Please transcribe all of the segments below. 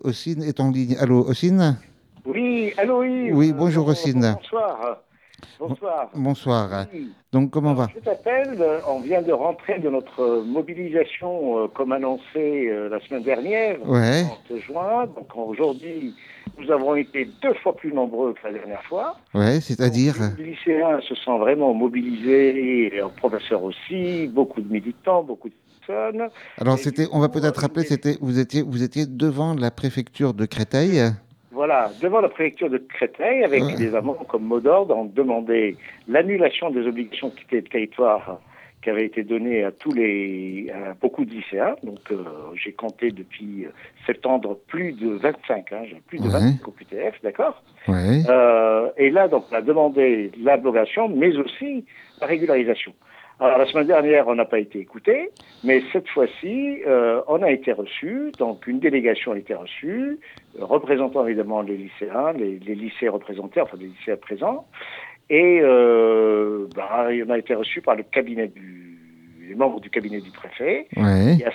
Ossine est en ligne. Allô, Ossine? Oui, allô Yves. Oui, bonjour Ossine. Bonsoir. Bonsoir. Bonsoir. Oui. Donc, comment Alors, va? je t'appelle, on vient de rentrer de notre mobilisation comme annoncé la semaine dernière, le Ouais, 30 juin. Donc aujourd'hui, nous avons été 2 fois plus nombreux que la dernière fois. ouais, Donc c'est-à-dire. les lycéens se sont vraiment mobilisés, et leurs professeurs aussi, beaucoup de militants, beaucoup de personnes. Alors, Et du on va coup, peut-être une rappeler, des vous étiez devant la préfecture de Créteil. Voilà, devant la préfecture de Créteil, avec Euh, des amants comme mot d'ordre, on demandait l'annulation des obligations de quitter le territoire qui avaient été données à beaucoup de lycéens. Donc, j'ai compté depuis septembre plus de 25, j'ai plus de ouais, 25 au QTF, d'accord. ouais, Et là, donc, on a demandé l'abrogation, mais aussi la régularisation. Alors, la semaine dernière, on n'a pas été écouté, mais cette fois-ci, on a été reçu. Donc, une délégation a été reçue, représentant évidemment les lycéens, les lycées représentés, enfin les lycéens présents. Et on a été reçu par les membres du cabinet du préfet, ouais. qui a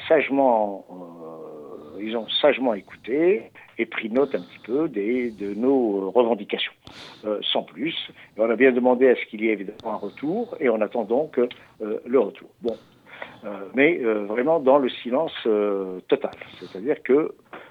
ils ont sagement écouté et pris note un petit peu de nos revendications, sans plus. Et on a bien demandé à ce qu'il y ait évidemment un retour, et on attend donc le retour. Bon, mais vraiment dans le silence total, c'est-à-dire que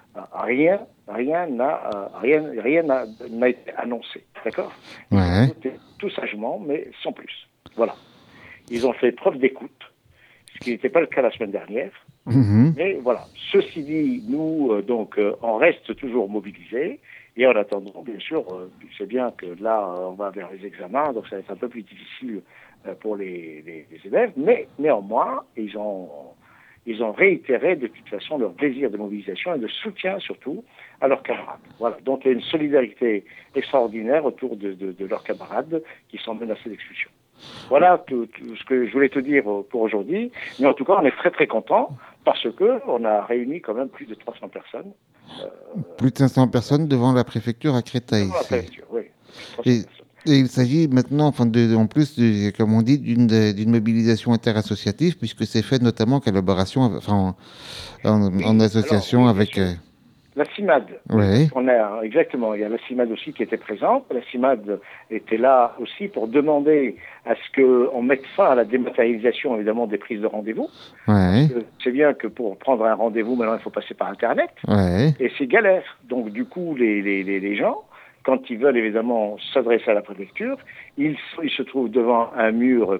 rien n'a été annoncé, d'accord. Ils ont Ouais. voté tout sagement, mais sans plus. Voilà. Ils ont fait preuve d'écoute, ce qui n'était pas le cas la semaine dernière. Mhm. Mais voilà, ceci dit, nous, on reste toujours mobilisés. Et en attendant, bien sûr, tu sais bien que là, on va vers les examens, donc ça va être un peu plus difficile pour les élèves. Mais néanmoins, ils ont réitéré de toute façon leur désir de mobilisation et de soutien surtout à leurs camarades. Voilà, donc il y a une solidarité extraordinaire autour de leurs camarades qui sont menacés d'expulsion. Voilà tout ce que je voulais te dire pour aujourd'hui. Mais en tout cas, on est très très contents parce que on a réuni quand même plus de 300 personnes euh, Plus de 500 personnes devant la préfecture à Créteil. devant la préfecture. Oui, plus de 300 Et, personnes. et il s'agit maintenant, enfin, en plus, comme on dit, d'une mobilisation interassociative, puisque c'est fait notamment en collaboration, enfin, en Oui, alors association oui, bien avec. sûr. La CIMAD, oui, parce Ouais, qu'on a exactement, il y a la CIMAD aussi qui était présente. La CIMAD était là aussi pour demander à ce qu'on mette fin à la dématérialisation évidemment des prises de rendez-vous, parce ouais, que c'est bien que pour prendre un rendez-vous maintenant il faut passer par Internet. ouais. Et c'est galère. Donc, du coup, les gens, quand ils veulent évidemment s'adresser à la préfecture, ils se trouvent devant un mur,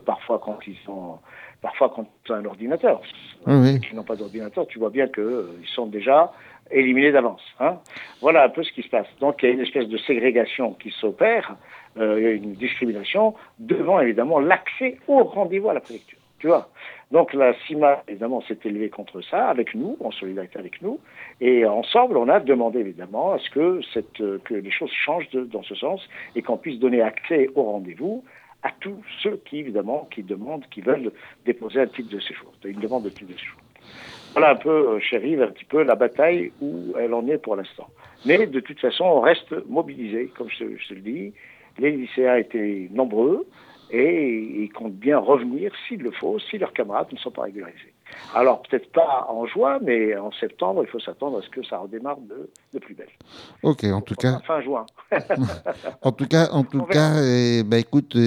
parfois quand ils ont un ordinateur. Oui, Ceux oui. qui n'ont pas d'ordinateur, tu vois bien qu'ils sont déjà éliminés d'avance. Voilà un peu ce qui se passe. Donc, il y a une espèce de ségrégation qui s'opère, il y a une discrimination devant évidemment l'accès au rendez-vous à la préfecture. Tu vois. Donc la CIMA, évidemment, s'est élevée contre ça, avec nous, en solidarité avec nous, et ensemble, on a demandé évidemment à ce que les choses changent dans ce sens et qu'on puisse donner accès au rendez-vous à tous ceux évidemment, qui veulent déposer un titre de séjour, une demande de titre de séjour. Voilà un peu, cher Yves, un petit peu la bataille où elle en est pour l'instant. Mais de toute façon, on reste mobilisé, comme je te le dis. Les lycéens étaient nombreux et ils comptent bien revenir s'il le faut, si leurs camarades ne sont pas régularisés. Alors peut-être pas en juin, mais en septembre, il faut s'attendre à ce que ça redémarre de plus belle. Ok, en tout Pourquoi pas cas, fin juin. en tout On verra. cas, bah, écoute,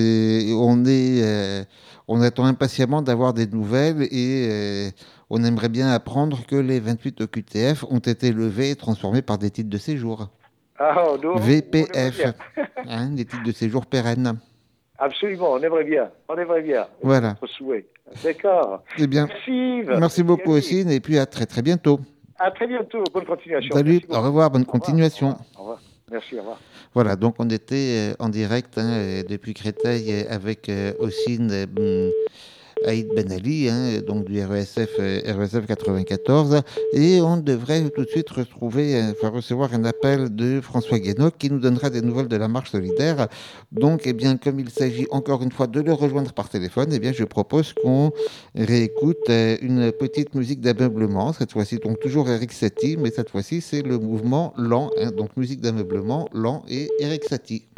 on attend impatiemment d'avoir des nouvelles et on aimerait bien apprendre que les 28 OQTF ont été levés et transformés par des titres de séjour. Ah, on aimerait VPF, bien. hein, des titres de séjour pérennes. Absolument, on aimerait bien. On aimerait bien. C'est Voilà. notre souhait. D'accord. Eh bien, Merci Yves. merci Merci à beaucoup lui. aussi et puis à très très bientôt. À très bientôt. Bonne continuation. Salut, Merci au beaucoup. revoir, bonne Au revoir. Au continuation. revoir. Au revoir. Merci. Au revoir. Voilà, donc on était en direct depuis Créteil avec Ossine Aïd Ben Ali, hein, donc du RESF 94, et on devrait tout de suite enfin, recevoir un appel de François Guénoc qui nous donnera des nouvelles de la marche solidaire. Donc, eh bien, comme il s'agit encore une fois de le rejoindre par téléphone, eh bien, je propose qu'on réécoute une petite musique d'ameublement, cette fois-ci donc toujours Eric Satie, mais cette fois-ci c'est le mouvement lent, hein, donc musique d'ameublement lent et Eric Satie.